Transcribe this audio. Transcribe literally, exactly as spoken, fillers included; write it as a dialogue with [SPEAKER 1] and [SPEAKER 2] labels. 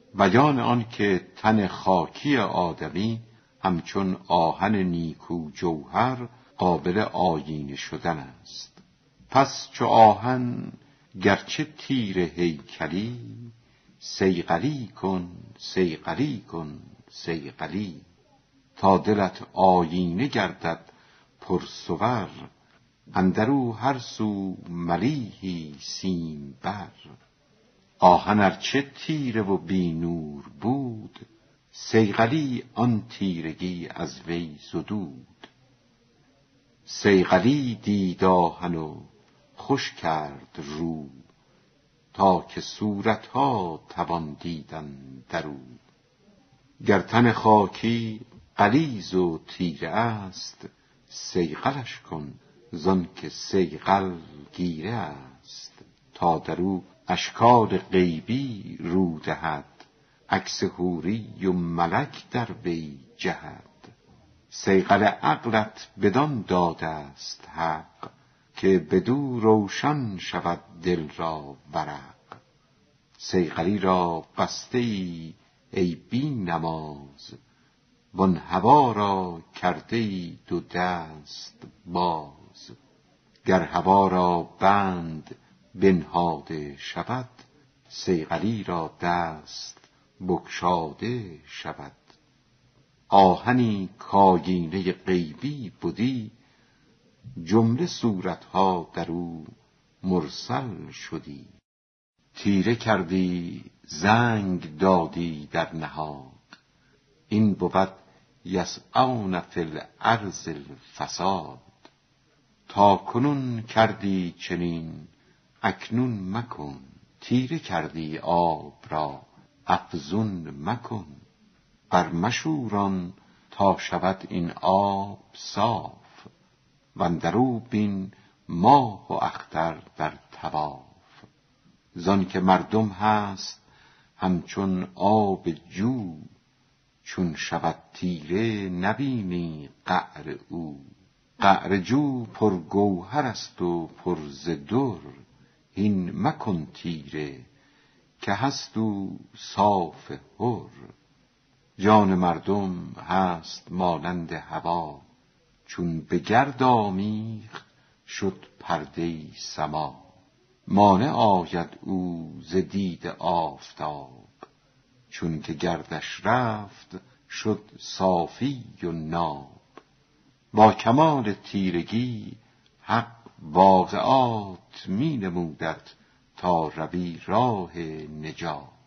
[SPEAKER 1] بیان آن که تن خاکی آدمی همچون آهن نیکو جوهر قابل آیینه شدن است. پس چو آهن گرچه تیر هیکلی، صیقلی کن صیقلی کن صیقلی، تا دلت آیینه گردد پرصور، اندرو هر سو ملیحی سیم بر. آهن ارچه تیره و بی نور بود، صیقلی آن تیرگی از وی زدود. صیقلی دید آهن و خوش کرد رو، تا که صورتها توان دیدن درو. گر تن خاکی غلیظ و تیره است، صیقلش کن زان که صیقل گیره است. تا درو اشکال غیبی رو دهد، عکس حوری و ملک در وی جهد. صیقل عقلت بدان داده است حق، که بدو روشن شود دل را ورق. صیقلی را بسته ای ای بی نماز، وان هوا را کرده ای دو دست باز. گر هوا را بند بنهاده شود، صیقلی را دست بگشاده شود. آهنی کآیینه غیبی بدی، جمله صورتها در او مرسل شدی. تیره کردی زنگ دادی در نهاد، این بود یسعون فی الارض الفساد. تا کنون کردی چنین اکنون مکن، تیره کردی آب را افزون مکن. بر مشوران تا شود این آب صاف، واندرو بین ماه و اختر در طواف. زان که مردم هست همچون آب جو، چون شود تیره نبینی قعر او. قعر جو پر گوهر است و پر ز در، هین مکن تیره که هست او صاف حر. جان مردم هست مانند هوا، چون به گرد آمیخت شد پرده سما. مانع آید او ز دید آفتاب، چون که گردش رفت شد صافی و ناب. با کمال تیرگی حق واقعات می نمودت، تا روی راه نجات.